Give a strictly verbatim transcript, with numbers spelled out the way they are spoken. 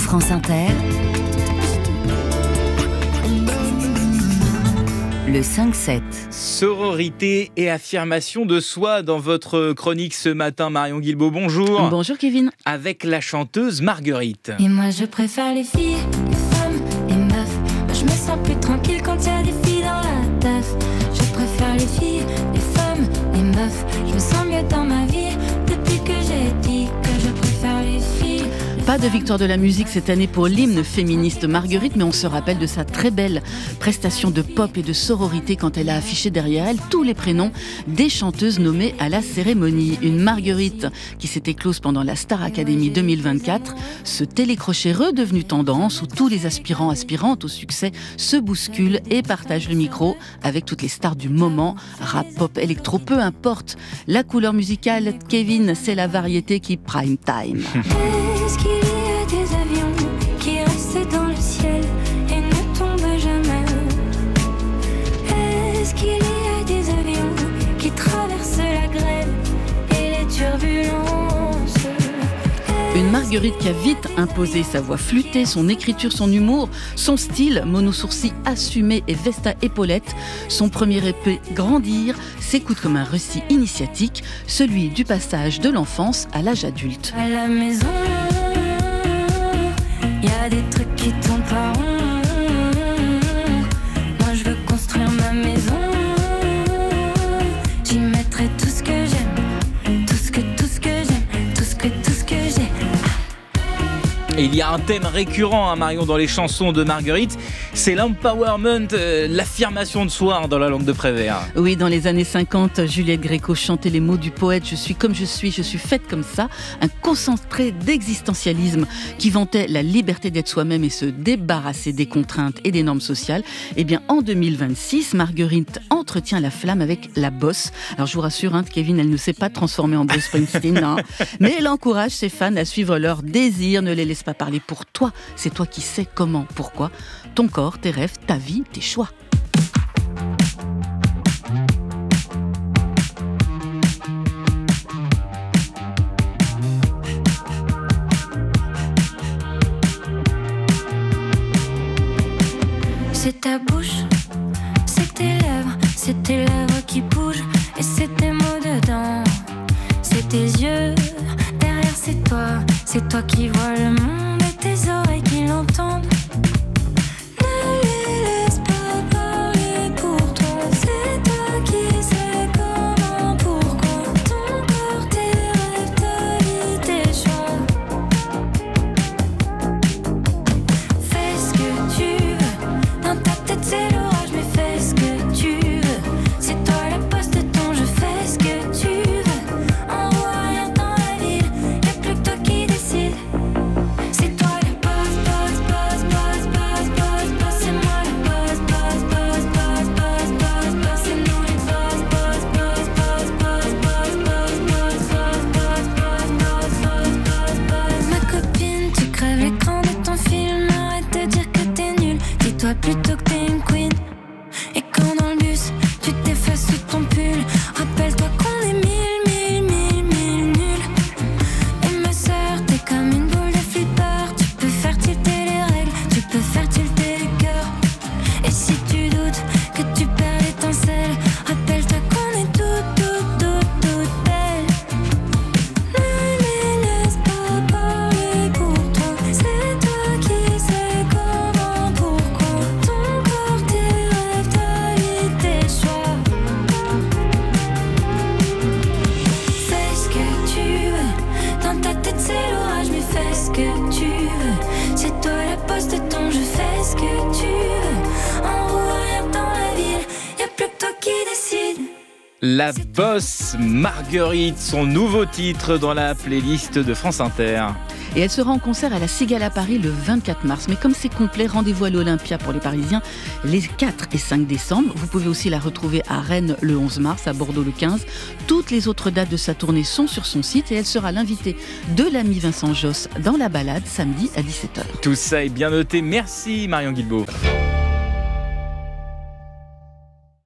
France Inter, le cinq sept. Sororité et affirmation de soi dans votre chronique ce matin, Marion Guilbault, bonjour. Bonjour Kevin. Avec la chanteuse Marguerite. Et moi je préfère les filles, les femmes, les meufs. Moi je me sens plus tranquille quand il y a des filles dans la teuf. Je préfère les filles, les femmes, les meufs. Je me sens mieux dans ma vie depuis que j'ai dit que je préfère les filles. Pas de victoire de la musique cette année pour l'hymne féministe Marguerite, mais on se rappelle de sa très belle prestation de pop et de sororité quand elle a affiché derrière elle tous les prénoms des chanteuses nommées à la cérémonie. Une Marguerite qui s'est éclose pendant la Star Academy deux mille vingt-quatre, ce télécrochet redevenu tendance où tous les aspirants aspirantes au succès se bousculent et partagent le micro avec toutes les stars du moment, rap, pop, électro, peu importe la couleur musicale. Kevin, c'est la variété qui prime time. Est-ce qu'il y a des avions qui restent dans le ciel et ne tombent jamais? Est-ce qu'il y a des avions qui traversent la grève et les turbulences? Une Marguerite qui a vite imposé sa voix flûtée, son écriture, son humour, son style, mono-sourcil assumé et veste à épaulettes. Son premier E P, Grandir, s'écoute comme un récit initiatique, celui du passage de l'enfance à l'âge adulte. À la maison, il y a des trucs qui tournent pas rond. Moi je veux construire ma maison. J'y mettrai tout ce que j'aime, tout ce que, tout ce que j'aime, tout ce que, tout ce que j'ai. Et il y a un thème récurrent, hein, Marion, dans les chansons de Marguerite, c'est l'empowerment, euh, l'affirmation de soi, hein, dans la langue de Prévert. Oui, dans les années cinquante, Juliette Gréco chantait les mots du poète « Je suis comme je suis, je suis faite comme ça », un concentré d'existentialisme qui vantait la liberté d'être soi-même et se débarrasser des contraintes et des normes sociales. Eh bien, en deux mille vingt-six, Marguerite entretient la flamme avec la bosse. Alors, je vous rassure, hein, Kevin, elle ne s'est pas transformée en Bruce Springsteen, hein, mais elle encourage ses fans à suivre leurs désirs, ne les laisse pas parler pour toi. C'est toi qui sais comment, pourquoi. Ton corps, tes rêves, ta vie, tes choix. C'est ta bouche, c'est tes lèvres, c'est tes lèvres qui bougent et c'est tes mots dedans. C'est tes yeux, derrière c'est toi, c'est toi qui vois le monde et tes oreilles qui l'entendent. Ne les laisse pas parler pour toi, c'est toi qui sais comment, pourquoi. Ton corps, tes rêves, ta vie, tes choix. Fais ce que tu veux, dans ta tête c'est l'orage, mais fais ce que tu veux. C'est toi la poste de ton jeu, fais ce que tu veux. En voyant dans la ville, y'a plus que toi qui décide. C'est toi le boss, boss, boss, boss, boss, boss, boss. C'est moi le boss, boss, boss, boss, boss, boss, boss. C'est nous les boss, boss, boss, boss, boss, boss, boss, boss, boss, boss, boss, boss, boss, boss. Ma copine, tu crèves l'écran de ton film. Arrête de dire que t'es nul. Dis-toi plutôt que t'es une queen. Et quand dans le bus, tu t'effaces sous ton pull, rappelle-toi qu'on est mille, mille, mille, mille nuls. Et ma sœur, t'es comme une boule de flipper. Tu peux faire tilter les règles, tu peux faire tilter les cœurs. Et si tu doutes que tu perds l'étincelle, rappelle-toi qu'on est toutes, toutes, toutes, toutes belles. Ne les laisse pas parler pour toi, c'est toi qui sais comment, pourquoi. Ton corps, tes rêves, ta vie, tes choix. Fais ce que tu veux, dans ta tête c'est l'orage, mais fais ce que tu veux. C'est toi la poste de ton jeu, fais ce que tu veux. En voyant dans la ville, y'a plus que toi qui décide. La bosse Marguerite, son nouveau titre dans la playlist de France Inter. Et elle sera en concert à la Cigale à Paris le vingt-quatre mars. Mais comme c'est complet, rendez-vous à l'Olympia pour les Parisiens les quatre et cinq décembre. Vous pouvez aussi la retrouver à Rennes le onze mars, à Bordeaux le quinze. Toutes les autres dates de sa tournée sont sur son site et elle sera l'invitée de l'ami Vincent Josse dans La Balade samedi à dix-sept heures. Tout ça est bien noté. Merci Marion Guilbault.